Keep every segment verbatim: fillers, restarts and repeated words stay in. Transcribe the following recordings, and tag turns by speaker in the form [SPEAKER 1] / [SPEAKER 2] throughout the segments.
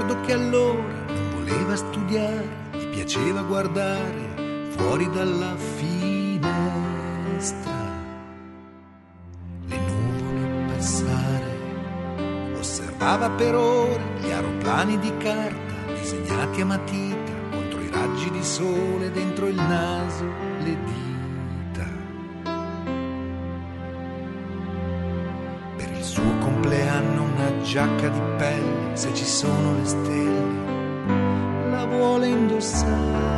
[SPEAKER 1] ricordo che allora non voleva studiare, gli piaceva guardare fuori dalla finestra le nuvole passare. Osservava per ore gli aeroplani di carta disegnati a matita contro i raggi di sole, dentro il naso le dita. Per il suo compleanno una giacca di pelle, se ci sono le stelle la vuole indossare.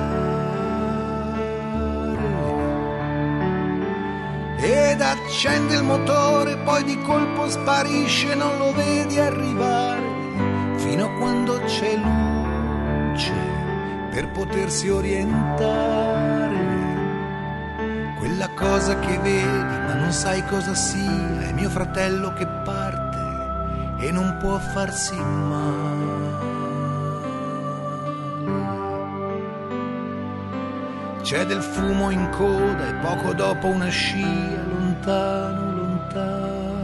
[SPEAKER 1] Ed accende il motore, poi di colpo sparisce, non lo vedi arrivare, fino a quando c'è luce per potersi orientare. Quella cosa che vedi ma non sai cosa sia, è mio fratello che parte e non può farsi male. C'è del fumo in coda e poco dopo una scia, lontano, lontano.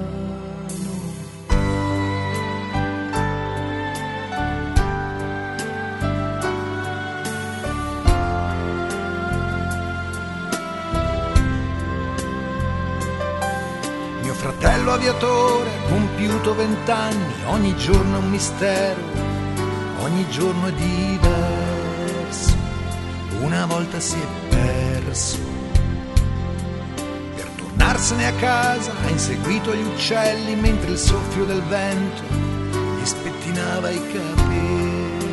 [SPEAKER 1] Mio fratello aviatore ha compiuto vent'anni, ogni giorno è un mistero, ogni giorno è diverso. Una volta si è perso, per tornarsene a casa ha inseguito gli uccelli mentre il soffio del vento gli spettinava i capelli.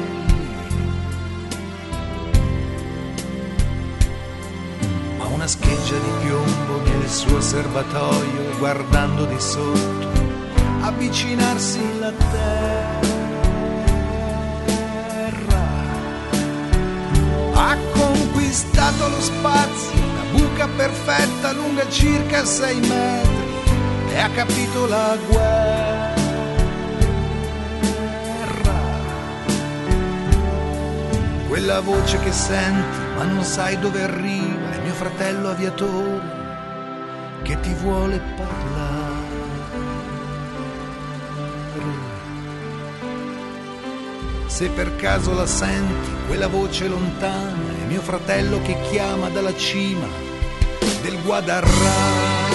[SPEAKER 1] Ma una scheggia di piombo nel suo serbatoio e guardando di sotto avvicinarsi la terra, ha conquistato lo spazio, una buca perfetta lunga circa sei metri, e ha capito la guerra. Quella voce che senti ma non sai dove arriva, è mio fratello aviatore che ti vuole parlare. Se per caso la senti, quella voce lontana, è mio fratello che chiama dalla cima del Guadarrama.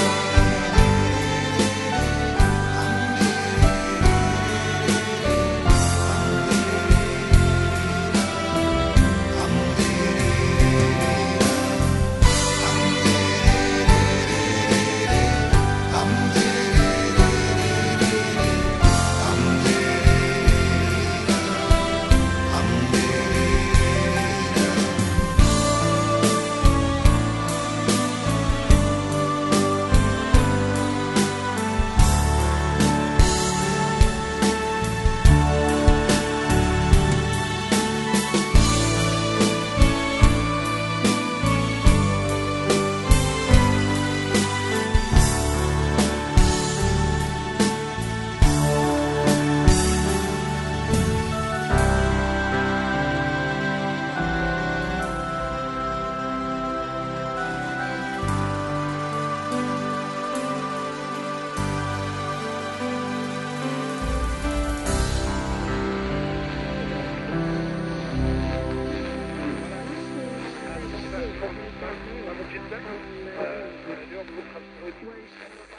[SPEAKER 2] Wait.